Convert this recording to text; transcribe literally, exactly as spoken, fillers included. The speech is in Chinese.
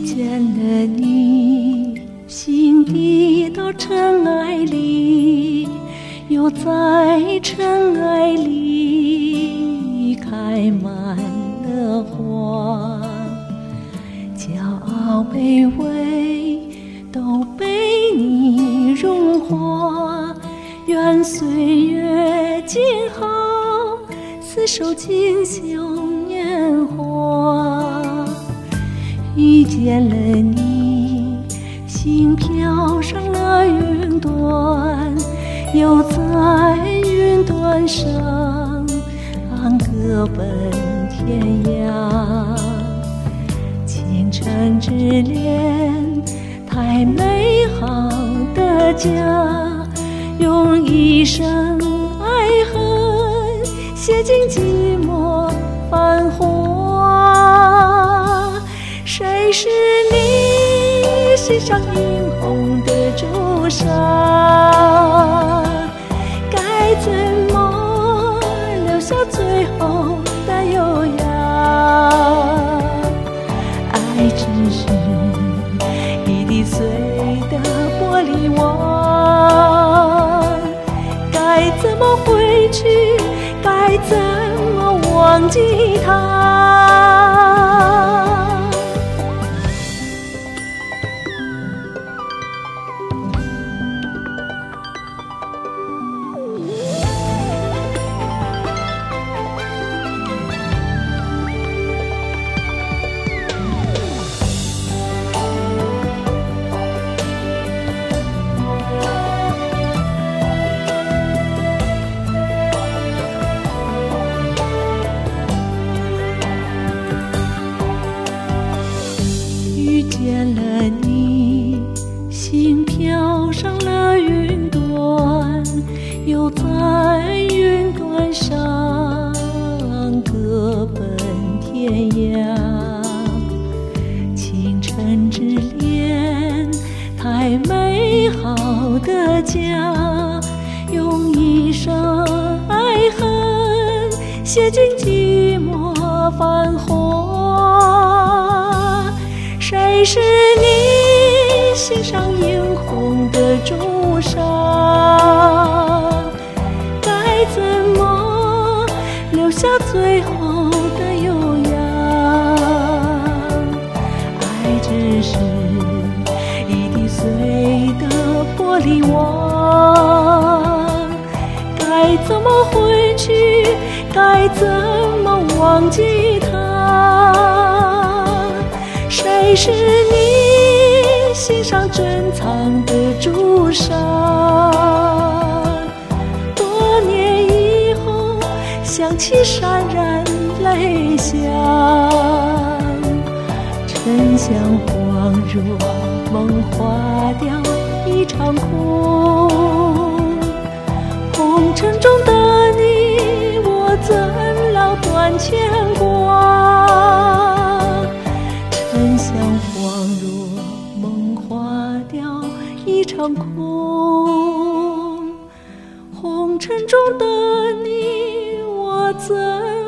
见了你，心底的尘埃里，又在尘埃里开满了花。骄傲卑微都被你融化，愿岁月静好，厮守锦绣年华。遇见了你，心飘上了云端，又在云端上各奔天涯。倾城之恋，太美好的家，用一生爱恨写尽寂寞繁华。谁是你心上映红的朱砂？该怎么留下最后的优雅？爱只是一滴碎的玻璃碗，该怎么回去？该怎么忘记它？遇见了你，心飘上了云端，又在云端上各奔天涯。倾城之恋，太美好的家，用一生爱恨写尽寂寞繁华。谁是你心上映红的朱砂？该怎么留下最后的优雅？爱只是一滴碎的玻璃碗，该怎么回去？该怎么忘记它？谁是你心上珍藏的朱砂？多年以后想起潸然泪下，沉香恍若梦，化掉一场空。红尘中的你，我怎劳断牵挂？沉香恍若梦，化掉一场空。红尘中的你，我怎